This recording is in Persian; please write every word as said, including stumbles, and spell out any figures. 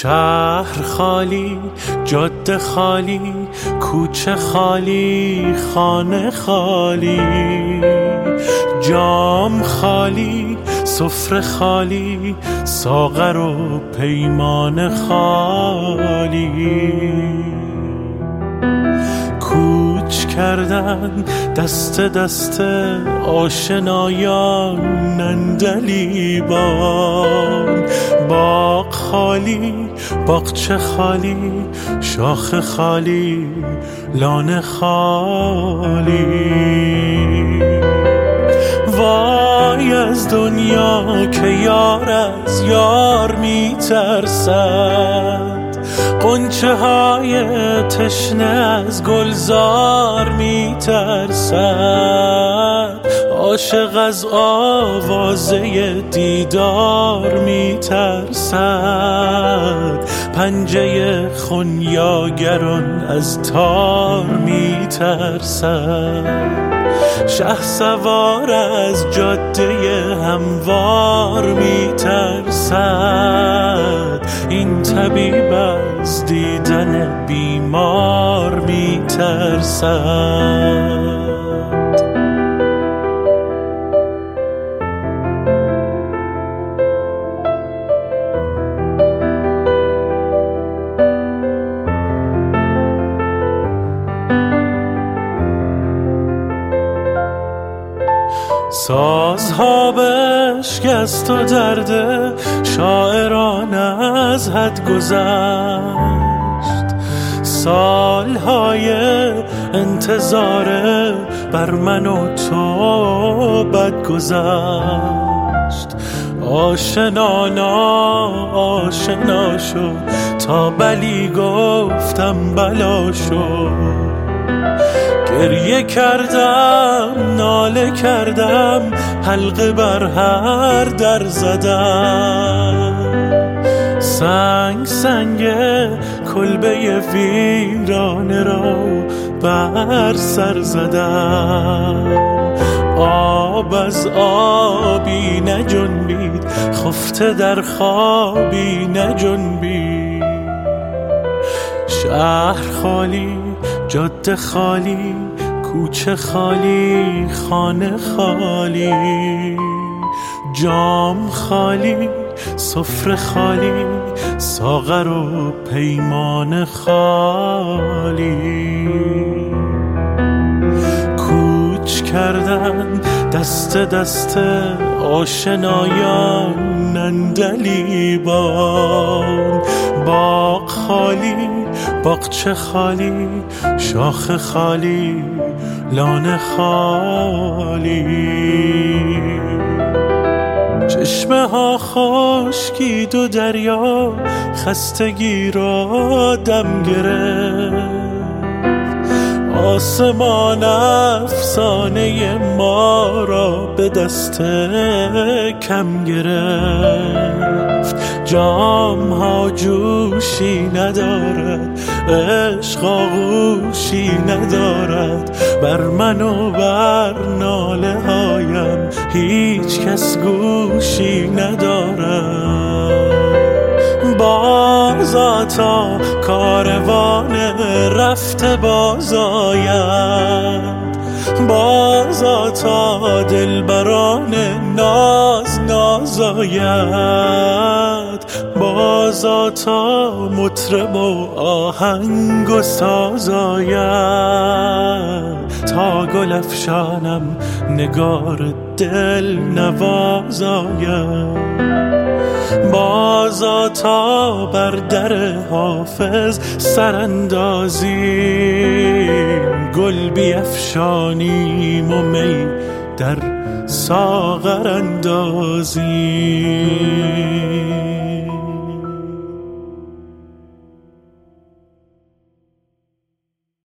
شهر خالی، جاده خالی، کوچه خالی، خانه خالی، جام خالی، سفره خالی، ساغر و پیمان خالی. کوچ کردن دست دست آشنایان نندلیبان. باغ خالی، باغچه خالی، شاخ خالی، لانه خالی. وای از دنیا که یار از یار می ترسد، غنچه های تشنه از گلزار می ترسد، عاشق از آوازه دیدار می ترسد، پنجه خونیاگران از تار می ترسد. شهسوار از جاده هموار می ترسد، این طبیب از دیدن بیمار می ترسد. سازها بشکست و درد شاعران از حد گذشت، سالهای انتظار بر من و تو بد گذشت. آشنا آشنا شد تا بلی گفتم بلا شد. گریه کردم، ناله کردم، حلقه بر هر در زدم، سنگ سنگ کلبه ویرانه را بر سر زدم. آب از آبی نجنبید، خفته در خوابی نجنبید. شهر خالی، جاده خالی، کوچه خالی، خانه خالی، جام خالی، سفره خالی، ساغر و پیمان خالی. کوچ کردن دست دست آشنایان نندلیبان. باغ خالی، باغچه خالی، شاخ خالی، لانه خالی. چشمه ها خشکید و دریا خستگی را دم گرفت، آسمان افسانه ما را به دست کم گرفت. جام ها جوشی ندارد، عشق آغوشی ندارد، بر من و بر ناله هایم هیچ کس گوشی ندارد. بازا تا کاروان رفته باز آید، بازا تا دلبران ناز ناز آید، بازا تا مطرب و آهنگ و ساز آید، تا گل افشانم نگار دل نواز آید، بازا تا بر در حافظ سراندازیم، گل بیفشانیم و می در ساغر اندازیم.